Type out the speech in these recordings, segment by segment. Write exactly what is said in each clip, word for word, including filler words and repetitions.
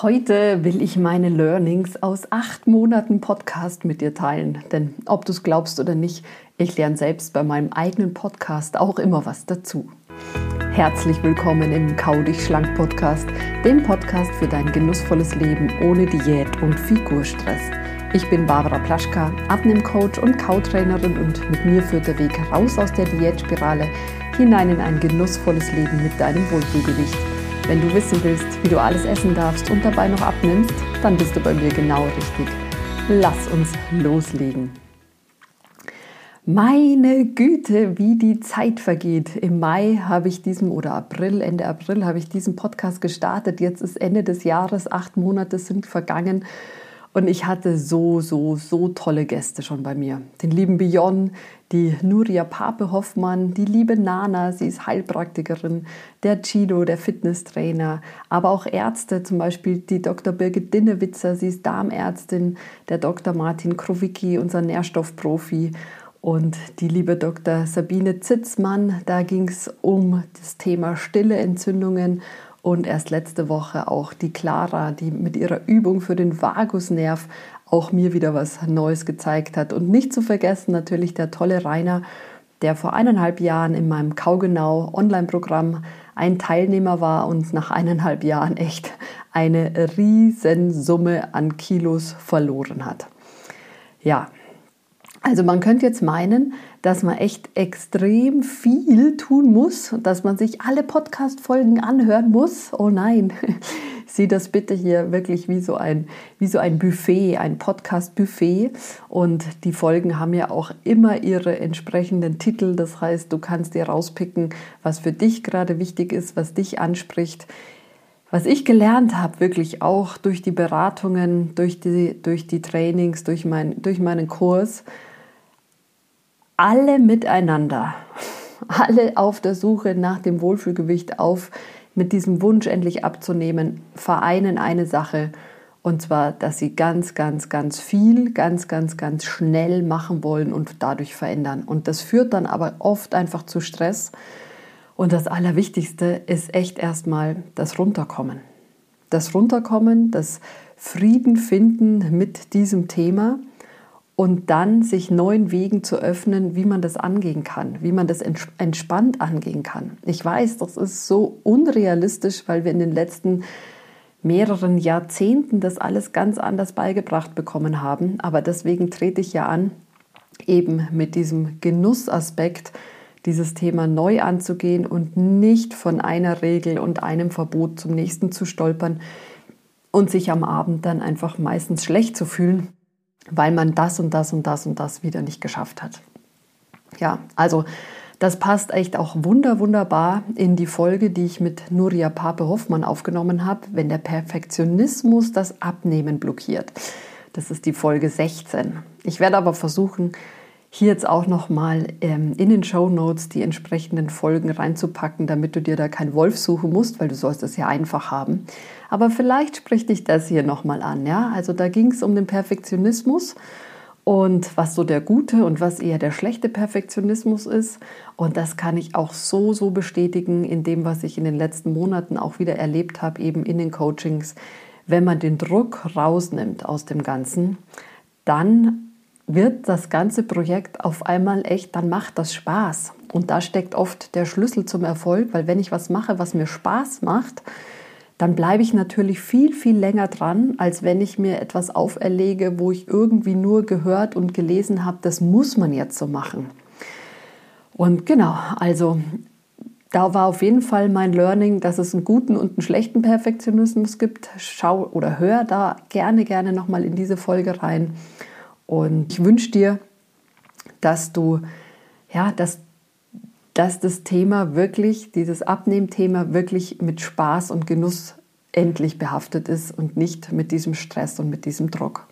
Heute will ich meine Learnings aus acht Monaten Podcast mit dir teilen. Denn ob du es glaubst oder nicht, ich lerne selbst bei meinem eigenen Podcast auch immer was dazu. Herzlich willkommen im Kau dich schlank Podcast, dem Podcast für dein genussvolles Leben ohne Diät und Figurstress. Ich bin Barbara Plaschka, Abnehmcoach und Kautrainerin und mit mir führt der Weg raus aus der Diätspirale hinein in ein genussvolles Leben mit deinem Wohlfühlgewicht. Wenn du wissen willst, wie du alles essen darfst und dabei noch abnimmst, dann bist du bei mir genau richtig. Lass uns loslegen. Meine Güte, wie die Zeit vergeht. Im Mai habe ich diesen, oder April, Ende April habe ich diesen Podcast gestartet. Jetzt ist Ende des Jahres, acht Monate sind vergangen. Und ich hatte so, so, so tolle Gäste schon bei mir. Den lieben Björn, die Nuria Pape-Hoffmann, die liebe Nana, sie ist Heilpraktikerin, der Guido, der Fitnesstrainer, aber auch Ärzte, zum Beispiel die Doktor Birgit Dinnewitzer, sie ist Darmärztin, der Doktor Martin Krowicki, unser Nährstoffprofi und die liebe Doktor Sabine Zitzmann, da ging es um das Thema stille Entzündungen. Und erst letzte Woche auch die Clara, die mit ihrer Übung für den Vagusnerv auch mir wieder was Neues gezeigt hat. Und nicht zu vergessen natürlich der tolle Rainer, der vor eineinhalb Jahren in meinem Kaugenau Online-Programm ein Teilnehmer war und nach eineinhalb Jahren echt eine Riesensumme an Kilos verloren hat. Ja, also man könnte jetzt meinen, dass man echt extrem viel tun muss, dass man sich alle Podcast-Folgen anhören muss. Oh nein, sieh das bitte hier wirklich wie so ein, wie so ein Buffet, ein Podcast-Buffet. Und die Folgen haben ja auch immer ihre entsprechenden Titel. Das heißt, du kannst dir rauspicken, was für dich gerade wichtig ist, was dich anspricht. Was ich gelernt habe, wirklich auch durch die Beratungen, durch die, durch die Trainings, durch, mein, durch meinen Kurs, alle miteinander, alle auf der Suche nach dem Wohlfühlgewicht, auf mit diesem Wunsch endlich abzunehmen, vereinen eine Sache, und zwar, dass sie ganz, ganz, ganz viel, ganz, ganz, ganz schnell machen wollen und dadurch verändern. Und das führt dann aber oft einfach zu Stress. Und das Allerwichtigste ist echt erstmal das Runterkommen. Das Runterkommen, das Frieden finden mit diesem Thema. Und dann sich neuen Wegen zu öffnen, wie man das angehen kann, wie man das entspannt angehen kann. Ich weiß, das ist so unrealistisch, weil wir in den letzten mehreren Jahrzehnten das alles ganz anders beigebracht bekommen haben. Aber deswegen trete ich ja an, eben mit diesem Genussaspekt dieses Thema neu anzugehen und nicht von einer Regel und einem Verbot zum nächsten zu stolpern und sich am Abend dann einfach meistens schlecht zu fühlen, weil man das und das und das und das wieder nicht geschafft hat. Ja, also das passt echt auch wunder, wunderbar in die Folge, die ich mit Nuria Pape-Hoffmann aufgenommen habe, wenn der Perfektionismus das Abnehmen blockiert. Das ist die Folge sechzehn. Ich werde aber versuchen, hier jetzt auch nochmal ähm, in den Shownotes die entsprechenden Folgen reinzupacken, damit du dir da keinen Wolf suchen musst, weil du sollst es ja einfach haben. Aber vielleicht spricht dich das hier nochmal an. Ja? Also da ging es um den Perfektionismus und was so der gute und was eher der schlechte Perfektionismus ist. Und das kann ich auch so, so bestätigen in dem, was ich in den letzten Monaten auch wieder erlebt habe, eben in den Coachings. Wenn man den Druck rausnimmt aus dem Ganzen, dann wird das ganze Projekt auf einmal echt, dann macht das Spaß. Und da steckt oft der Schlüssel zum Erfolg, weil wenn ich was mache, was mir Spaß macht, dann bleibe ich natürlich viel, viel länger dran, als wenn ich mir etwas auferlege, wo ich irgendwie nur gehört und gelesen habe, das muss man jetzt so machen. Und genau, also da war auf jeden Fall mein Learning, dass es einen guten und einen schlechten Perfektionismus gibt. Schau oder hör da gerne, gerne nochmal in diese Folge rein. Und ich wünsche dir, dass du, ja, dass, dass das Thema wirklich, dieses Abnehmthema wirklich mit Spaß und Genuss endlich behaftet ist und nicht mit diesem Stress und mit diesem Druck.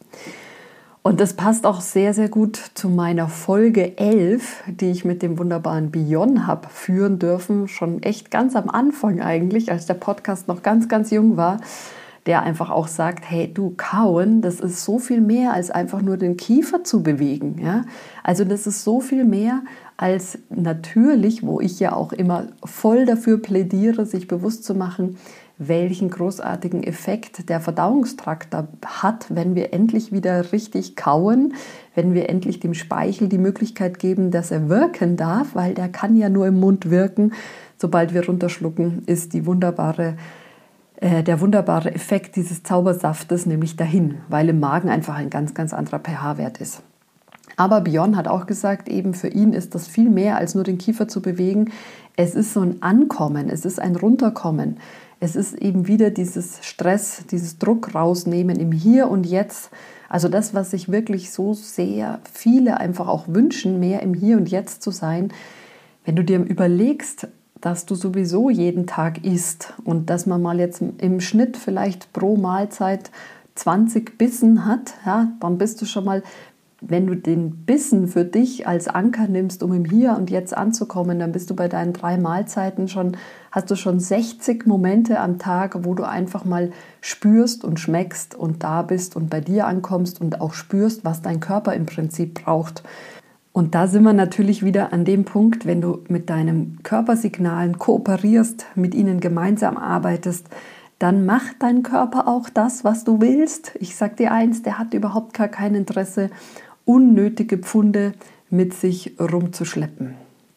Und das passt auch sehr, sehr gut zu meiner Folge elf, die ich mit dem wunderbaren Björn habe führen dürfen, schon echt ganz am Anfang eigentlich, als der Podcast noch ganz, ganz jung war. Der einfach auch sagt, hey, du, Kauen, das ist so viel mehr, als einfach nur den Kiefer zu bewegen. Ja? Also das ist so viel mehr als natürlich, wo ich ja auch immer voll dafür plädiere, sich bewusst zu machen, welchen großartigen Effekt der Verdauungstrakt da hat, wenn wir endlich wieder richtig kauen, wenn wir endlich dem Speichel die Möglichkeit geben, dass er wirken darf, weil der kann ja nur im Mund wirken. Sobald wir runterschlucken, ist die wunderbare, äh, der wunderbare Effekt dieses Zaubersaftes nämlich dahin, weil im Magen einfach ein ganz, ganz anderer pH-Wert ist. Aber Björn hat auch gesagt, eben für ihn ist das viel mehr als nur den Kiefer zu bewegen. Es ist so ein Ankommen, es ist ein Runterkommen. Es ist eben wieder dieses Stress, dieses Druck rausnehmen im Hier und Jetzt. Also das, was sich wirklich so sehr viele einfach auch wünschen, mehr im Hier und Jetzt zu sein. Wenn du dir überlegst, dass du sowieso jeden Tag isst und dass man mal jetzt im Schnitt vielleicht pro Mahlzeit zwanzig Bissen hat, ja, dann bist du schon mal, wenn du den Bissen für dich als Anker nimmst, um im Hier und Jetzt anzukommen, dann bist du bei deinen drei Mahlzeiten schon, hast du schon sechzig Momente am Tag, wo du einfach mal spürst und schmeckst und da bist und bei dir ankommst und auch spürst, was dein Körper im Prinzip braucht. Und da sind wir natürlich wieder an dem Punkt, wenn du mit deinen Körpersignalen kooperierst, mit ihnen gemeinsam arbeitest, dann macht dein Körper auch das, was du willst. Ich sag dir eins, der hat überhaupt gar kein Interesse, unnötige Pfunde mit sich rumzuschleppen.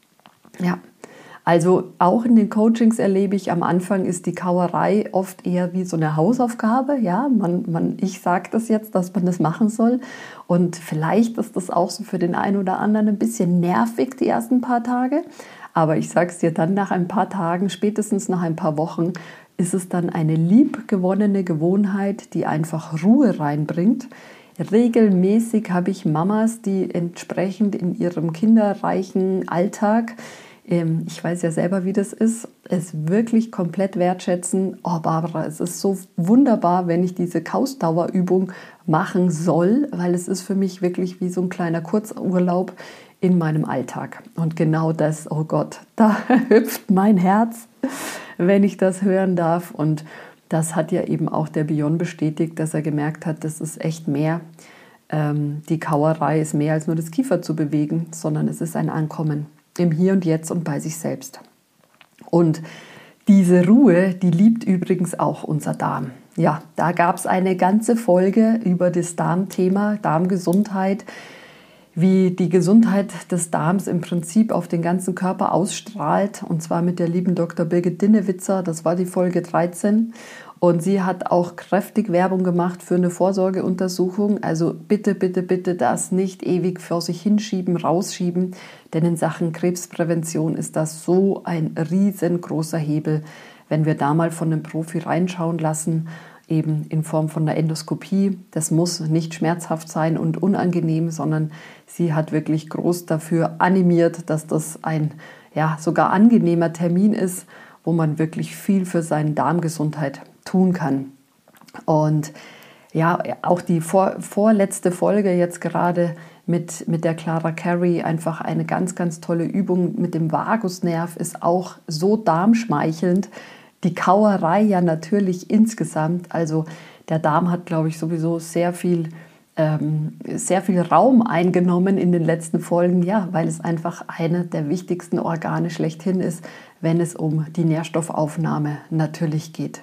Ja, also auch in den Coachings erlebe ich, am Anfang ist die Kauerei oft eher wie so eine Hausaufgabe. Ja, man, man, ich sage das jetzt, dass man das machen soll. Und vielleicht ist das auch so für den einen oder anderen ein bisschen nervig, die ersten paar Tage. Aber ich sage es dir dann nach ein paar Tagen, spätestens nach ein paar Wochen, ist es dann eine liebgewonnene Gewohnheit, die einfach Ruhe reinbringt. Regelmäßig habe ich Mamas, die entsprechend in ihrem kinderreichen Alltag, ähm, ich weiß ja selber, wie das ist, es wirklich komplett wertschätzen. Oh Barbara, es ist so wunderbar, wenn ich diese Kausdauerübung machen soll, weil es ist für mich wirklich wie so ein kleiner Kurzurlaub in meinem Alltag. Und genau das, oh Gott, da hüpft mein Herz, wenn ich das hören darf. Und das hat ja eben auch der Björn bestätigt, dass er gemerkt hat, das ist echt mehr. Ähm, die Kauerei ist mehr als nur das Kiefer zu bewegen, sondern es ist ein Ankommen im Hier und Jetzt und bei sich selbst. Und diese Ruhe, die liebt übrigens auch unser Darm. Ja, da gab es eine ganze Folge über das Darmthema, Darmgesundheit, wie die Gesundheit des Darms im Prinzip auf den ganzen Körper ausstrahlt, und zwar mit der lieben Doktor Birgit Dinnewitzer, das war die Folge dreizehn. Und sie hat auch kräftig Werbung gemacht für eine Vorsorgeuntersuchung. Also bitte, bitte, bitte das nicht ewig vor sich hinschieben, rausschieben, denn in Sachen Krebsprävention ist das so ein riesengroßer Hebel, wenn wir da mal von einem Profi reinschauen lassen, eben in Form von einer Endoskopie. Das muss nicht schmerzhaft sein und unangenehm, sondern sie hat wirklich groß dafür animiert, dass das ein ja, sogar angenehmer Termin ist, wo man wirklich viel für seine Darmgesundheit tun kann. Und ja, auch die vor, vorletzte Folge jetzt gerade mit, mit der Clara Carey, einfach eine ganz, ganz tolle Übung mit dem Vagusnerv, ist auch so darmschmeichelnd. Die Kauerei ja natürlich insgesamt, also der Darm hat, glaube ich, sowieso sehr viel, ähm, sehr viel Raum eingenommen in den letzten Folgen, ja, weil es einfach eine der wichtigsten Organe schlechthin ist, wenn es um die Nährstoffaufnahme natürlich geht.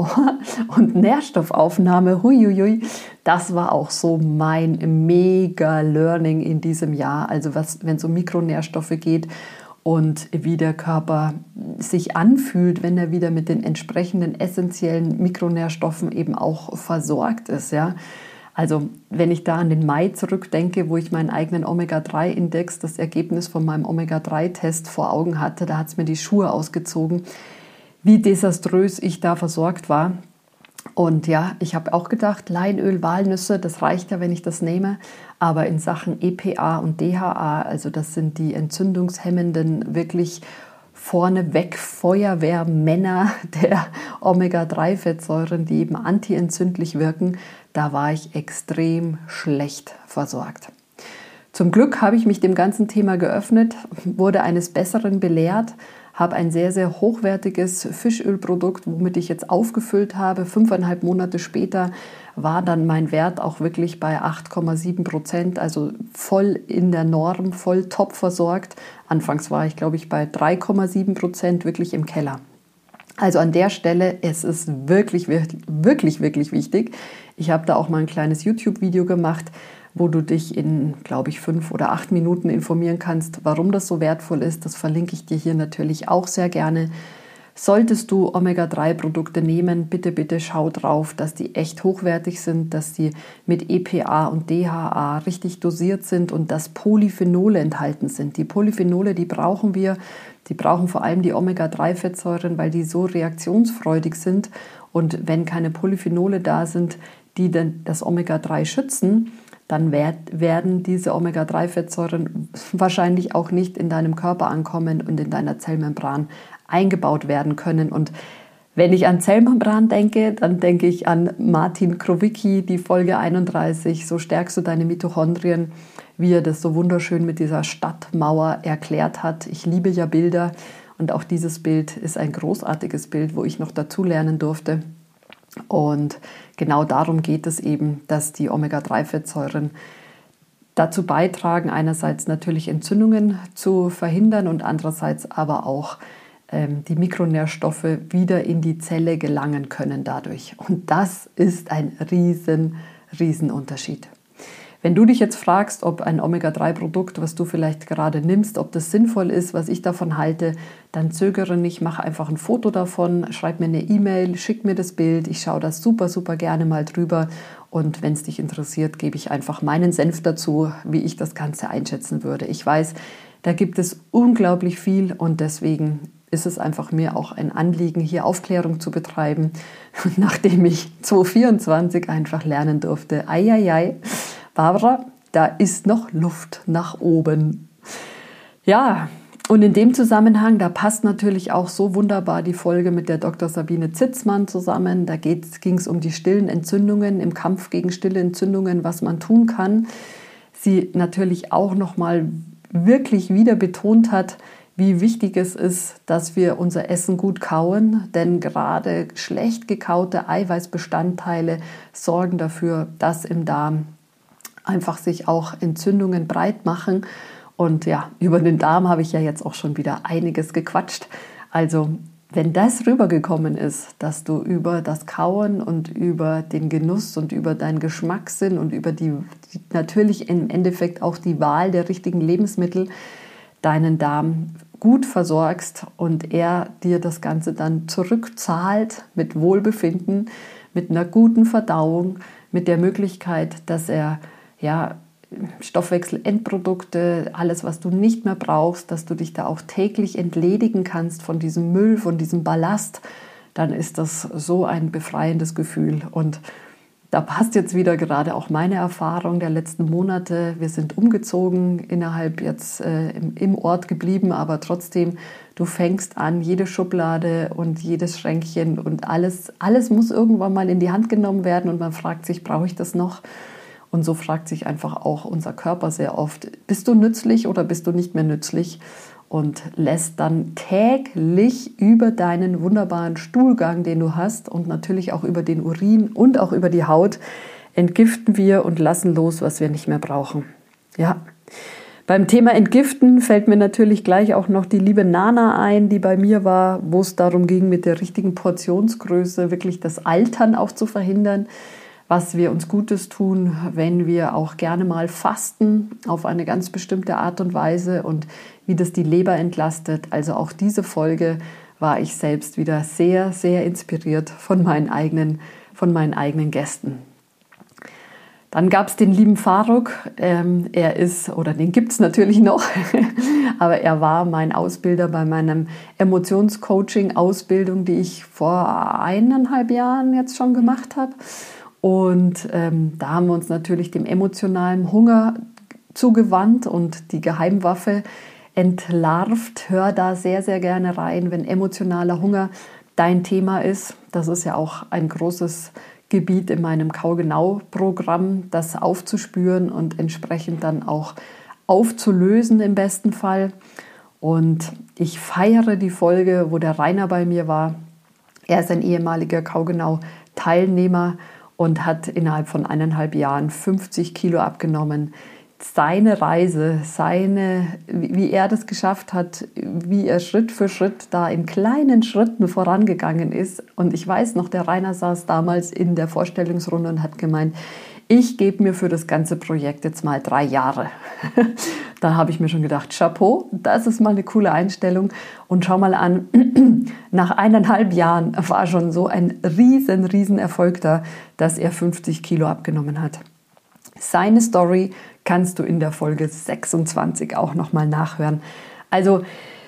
Und Nährstoffaufnahme, huiuiui, das war auch so mein mega Learning in diesem Jahr, also was, wenn es um Mikronährstoffe geht. Und wie der Körper sich anfühlt, wenn er wieder mit den entsprechenden essentiellen Mikronährstoffen eben auch versorgt ist. Ja? Also wenn ich da an den Mai zurückdenke, wo ich meinen eigenen Omega drei Index, das Ergebnis von meinem Omega drei Test vor Augen hatte, da hat es mir die Schuhe ausgezogen, wie desaströs ich da versorgt war. Und ja, ich habe auch gedacht, Leinöl, Walnüsse, das reicht ja, wenn ich das nehme. Aber in Sachen E P A und D H A, also das sind die entzündungshemmenden, wirklich vorneweg Feuerwehrmänner der Omega drei Fettsäuren, die eben antientzündlich wirken, da war ich extrem schlecht versorgt. Zum Glück habe ich mich dem ganzen Thema geöffnet, wurde eines Besseren belehrt, habe ein sehr, sehr hochwertiges Fischölprodukt, womit ich jetzt aufgefüllt habe. Fünfeinhalb Monate später war dann mein Wert auch wirklich bei acht Komma sieben Prozent, also voll in der Norm, voll top versorgt. Anfangs war ich, glaube ich, bei drei Komma sieben Prozent, wirklich im Keller. Also an der Stelle, es ist wirklich, wirklich, wirklich, wirklich wichtig. Ich habe da auch mal ein kleines YouTube-Video gemacht, wo du dich in, glaube ich, fünf oder acht Minuten informieren kannst, warum das so wertvoll ist. Das verlinke ich dir hier natürlich auch sehr gerne. Solltest du Omega drei Produkte nehmen, bitte, bitte schau drauf, dass die echt hochwertig sind, dass die mit E P A und D H A richtig dosiert sind und dass Polyphenole enthalten sind. Die Polyphenole, die brauchen wir, die brauchen vor allem die Omega drei Fettsäuren, weil die so reaktionsfreudig sind. Und wenn keine Polyphenole da sind, die dann das Omega drei schützen, dann werden diese Omega drei Fettsäuren wahrscheinlich auch nicht in deinem Körper ankommen und in deiner Zellmembran eingebaut werden können. Und wenn ich an Zellmembran denke, dann denke ich an Martin Krowicki, die Folge einunddreißig, so stärkst du deine Mitochondrien, wie er das so wunderschön mit dieser Stadtmauer erklärt hat. Ich liebe ja Bilder und auch dieses Bild ist ein großartiges Bild, wo ich noch dazu lernen durfte. Und genau darum geht es eben, dass die Omega drei Fettsäuren dazu beitragen, einerseits natürlich Entzündungen zu verhindern und andererseits aber auch ähm, die Mikronährstoffe wieder in die Zelle gelangen können dadurch. Und das ist ein riesen, riesen Unterschied. Wenn du dich jetzt fragst, ob ein Omega drei Produkt, was du vielleicht gerade nimmst, ob das sinnvoll ist, was ich davon halte, dann zögere nicht, mach einfach ein Foto davon, schreib mir eine E-Mail, schick mir das Bild. Ich schaue das super, super gerne mal drüber. Und wenn es dich interessiert, gebe ich einfach meinen Senf dazu, wie ich das Ganze einschätzen würde. Ich weiß, da gibt es unglaublich viel und deswegen ist es einfach mir auch ein Anliegen, hier Aufklärung zu betreiben, nachdem ich zweitausendvierundzwanzig einfach lernen durfte. Eieiei. Barbara, da ist noch Luft nach oben. Ja, und in dem Zusammenhang, da passt natürlich auch so wunderbar die Folge mit der Doktor Sabine Zitzmann zusammen. Da ging es um die stillen Entzündungen, im Kampf gegen stille Entzündungen, was man tun kann. Sie natürlich auch nochmal wirklich wieder betont hat, wie wichtig es ist, dass wir unser Essen gut kauen, denn gerade schlecht gekaute Eiweißbestandteile sorgen dafür, dass im Darm einfach sich auch Entzündungen breit machen. Und ja, über den Darm habe ich ja jetzt auch schon wieder einiges gequatscht. Also wenn das rübergekommen ist, dass du über das Kauen und über den Genuss und über deinen Geschmackssinn und über die, die natürlich im Endeffekt auch die Wahl der richtigen Lebensmittel deinen Darm gut versorgst und er dir das Ganze dann zurückzahlt mit Wohlbefinden, mit einer guten Verdauung, mit der Möglichkeit, dass er ja, Stoffwechselendprodukte, alles, was du nicht mehr brauchst, dass du dich da auch täglich entledigen kannst von diesem Müll, von diesem Ballast, dann ist das so ein befreiendes Gefühl. Und da passt jetzt wieder gerade auch meine Erfahrung der letzten Monate. Wir sind umgezogen, innerhalb jetzt äh, im, im Ort geblieben, aber trotzdem, du fängst an, jede Schublade und jedes Schränkchen und alles, alles muss irgendwann mal in die Hand genommen werden und man fragt sich, brauche ich das noch? Und so fragt sich einfach auch unser Körper sehr oft, bist du nützlich oder bist du nicht mehr nützlich? Und lässt dann täglich über deinen wunderbaren Stuhlgang, den du hast und natürlich auch über den Urin und auch über die Haut, entgiften wir und lassen los, was wir nicht mehr brauchen. Ja. Beim Thema Entgiften fällt mir natürlich gleich auch noch die liebe Nana ein, die bei mir war, wo es darum ging, mit der richtigen Portionsgröße wirklich das Altern auch zu verhindern, was wir uns Gutes tun, wenn wir auch gerne mal fasten auf eine ganz bestimmte Art und Weise und wie das die Leber entlastet. Also auch diese Folge war ich selbst wieder sehr, sehr inspiriert von meinen eigenen, von meinen eigenen Gästen. Dann gab es den lieben Faruk. Ähm, er ist, oder den gibt es natürlich noch, aber er war mein Ausbilder bei meinem Emotionscoaching-Ausbildung, die ich vor eineinhalb Jahren jetzt schon gemacht habe. Und ähm, da haben wir uns natürlich dem emotionalen Hunger zugewandt und die Geheimwaffe entlarvt. Hör da sehr, sehr gerne rein, wenn emotionaler Hunger dein Thema ist. Das ist ja auch ein großes Gebiet in meinem KauGenau-Programm, das aufzuspüren und entsprechend dann auch aufzulösen im besten Fall. Und ich feiere die Folge, wo der Rainer bei mir war. Er ist ein ehemaliger KauGenau-Teilnehmer und hat innerhalb von eineinhalb Jahren fünfzig Kilo abgenommen. seine Reise, seine, wie er das geschafft hat, wie er Schritt für Schritt da in kleinen Schritten vorangegangen ist. Und ich weiß noch, der Rainer saß damals in der Vorstellungsrunde und hat gemeint, ich gebe mir für das ganze Projekt jetzt mal drei Jahre. Da habe ich mir schon gedacht, Chapeau, das ist mal eine coole Einstellung. Und schau mal an, nach eineinhalb Jahren war schon so ein riesen, riesen Erfolg da, dass er fünfzig Kilo abgenommen hat. Seine Story kannst du in der Folge sechsundzwanzig auch nochmal nachhören. Also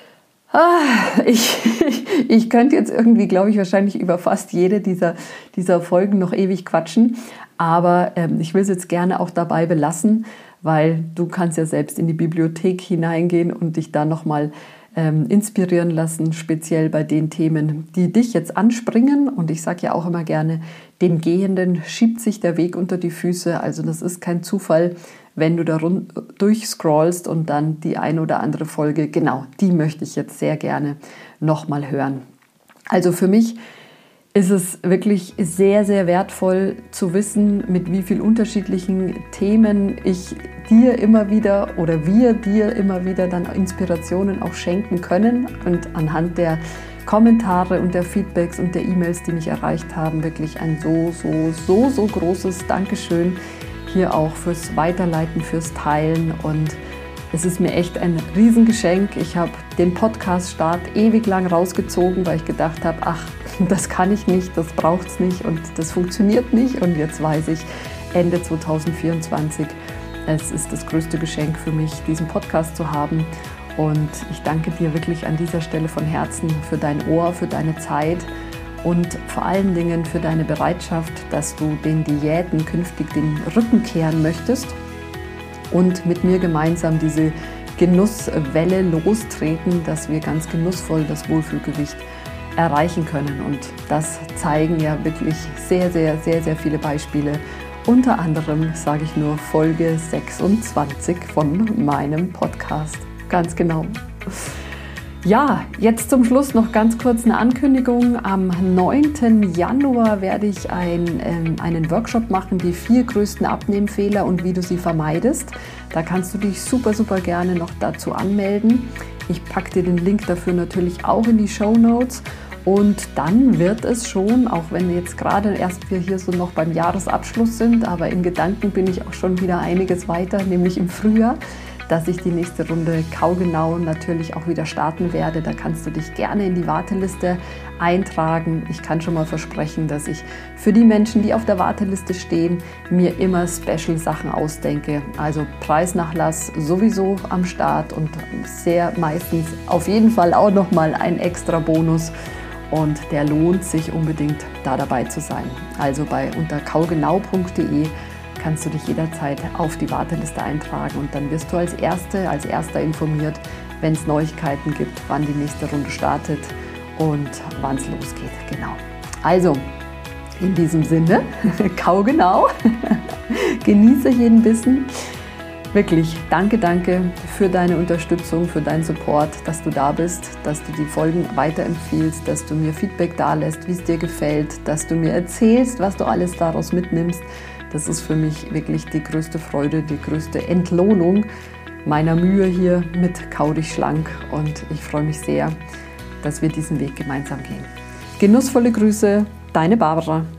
ah, ich, ich, ich könnte jetzt irgendwie, glaube ich, wahrscheinlich über fast jede dieser, dieser Folgen noch ewig quatschen. Aber ähm, ich will es jetzt gerne auch dabei belassen, weil du kannst ja selbst in die Bibliothek hineingehen und dich da nochmal ähm, inspirieren lassen, speziell bei den Themen, die dich jetzt anspringen. Und ich sage ja auch immer gerne, dem Gehenden schiebt sich der Weg unter die Füße. Also das ist kein Zufall, wenn du da durchscrollst und dann die eine oder andere Folge, genau, die möchte ich jetzt sehr gerne nochmal hören. Also für mich ist es wirklich sehr, sehr wertvoll zu wissen, mit wie vielen unterschiedlichen Themen ich dir immer wieder oder wir dir immer wieder dann Inspirationen auch schenken können. Und anhand der Kommentare und der Feedbacks und der E-Mails, die mich erreicht haben, wirklich ein so, so, so, so großes Dankeschön hier auch fürs Weiterleiten, fürs Teilen. Und es ist mir echt ein Riesengeschenk. Ich habe den Podcast-Start ewig lang rausgezogen, weil ich gedacht habe, ach, das kann ich nicht, das braucht es nicht und das funktioniert nicht. Und jetzt weiß ich, Ende zwanzig vierundzwanzig, es ist das größte Geschenk für mich, diesen Podcast zu haben. Und ich danke dir wirklich an dieser Stelle von Herzen für dein Ohr, für deine Zeit und vor allen Dingen für deine Bereitschaft, dass du den Diäten künftig den Rücken kehren möchtest und mit mir gemeinsam diese Genusswelle lostreten, dass wir ganz genussvoll das Wohlfühlgewicht erreichen können. Und das zeigen ja wirklich sehr, sehr, sehr, sehr viele Beispiele. Unter anderem sage ich nur Folge sechsundzwanzig von meinem Podcast. Ganz genau. Ja, jetzt zum Schluss noch ganz kurz eine Ankündigung. Am neunten Januar werde ich ein, ähm, einen Workshop machen, die vier größten Abnehmfehler und wie du sie vermeidest. Da kannst du dich super, super gerne noch dazu anmelden. Ich packe dir den Link dafür natürlich auch in die Shownotes. Und dann wird es schon, auch wenn jetzt gerade erst wir hier so noch beim Jahresabschluss sind, aber in Gedanken bin ich auch schon wieder einiges weiter, nämlich im Frühjahr, dass ich die nächste Runde Kaugenau natürlich auch wieder starten werde. Da kannst du dich gerne in die Warteliste eintragen. Ich kann schon mal versprechen, dass ich für die Menschen, die auf der Warteliste stehen, mir immer Special-Sachen ausdenke. Also Preisnachlass sowieso am Start und sehr meistens auf jeden Fall auch nochmal ein extra Bonus. Und der lohnt sich unbedingt, da dabei zu sein. Also bei unter kaugenau punkt de kannst du dich jederzeit auf die Warteliste eintragen und dann wirst du als Erste, als Erster informiert, wenn es Neuigkeiten gibt, wann die nächste Runde startet und wann es losgeht. Genau. Also in diesem Sinne, kaugenau, genieße jeden Bissen. Wirklich, danke, danke für deine Unterstützung, für deinen Support, dass du da bist, dass du die Folgen weiterempfiehlst, dass du mir Feedback dalässt, wie es dir gefällt, dass du mir erzählst, was du alles daraus mitnimmst. Das ist für mich wirklich die größte Freude, die größte Entlohnung meiner Mühe hier mit Kau dich schlank. Und ich freue mich sehr, dass wir diesen Weg gemeinsam gehen. Genussvolle Grüße, deine Barbara.